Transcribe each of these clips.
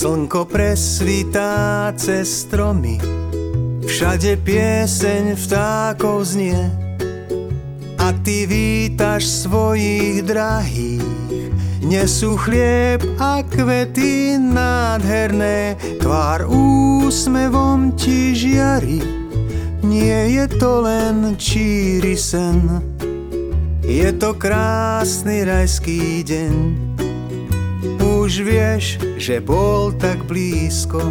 Slnko presvítá cez stromy, všade pieseň vtákov znie. A ty vítaš svojich drahých, nesú chlieb a kvety nádherné, tvár úsmevom ti žiari. Nie je to len číry sen, je to krásny rajský deň. Už vieš, že bol tak blízko.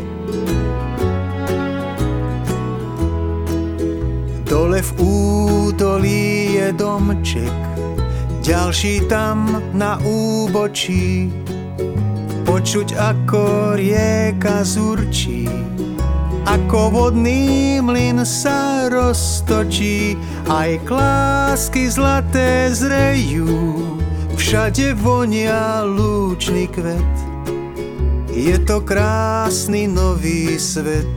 Dole v údolí je domček, ďalší tam na úbočí. Počuť, ako rieka zurčí, ako vodný mlyn sa roztočí. Aj klásky zlaté zrejú, všade vonia lúčny kvet. Je to krásny nový svet.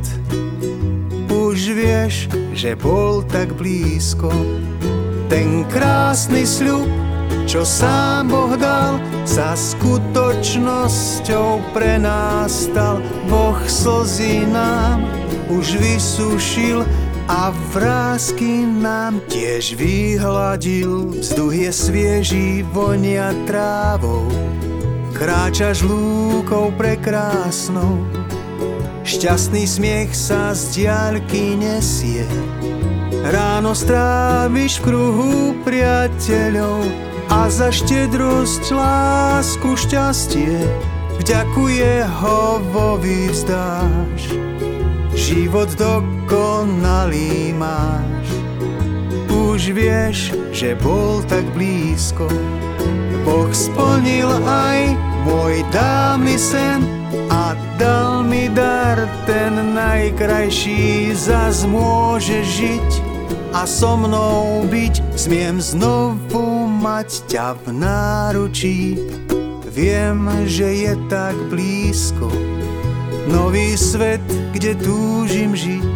Už vieš, že bol tak blízko. Ten krásny sľub, čo sám Boh dal, sa skutočnosťou pre nás stal. Boh slzy nám už vysušil a vrásky nám tiež vyhladil. Vzduch je svieží, vonia trávou, kráčaš lúkou prekrásnou. Šťastný smiech sa z diaľky nesie, ráno stráviš v kruhu priateľov a za štedrosť, lásku, šťastie vďaku Jehovovi vzdáš. Život dokonalý máš. Už vieš, že bol tak blízko. Boh splnil aj môj dávny sen a dal mi dar ten najkrajší. Zas môže žiť a so mnou byť, smiem znovu mať ťa v náručí. Viem, že je tak blízko nový svet, kde túžim žiť.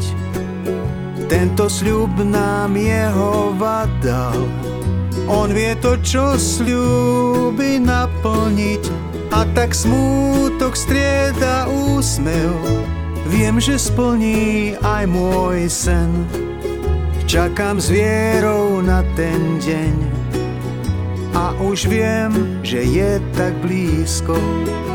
Tento sľub nám Jehova dal, on vie to, čo sľuby naplniť. A tak smútok strieda úsmev, viem, že splní aj môj sen. Čakám s vierou na ten deň a už viem, že je tak blízko.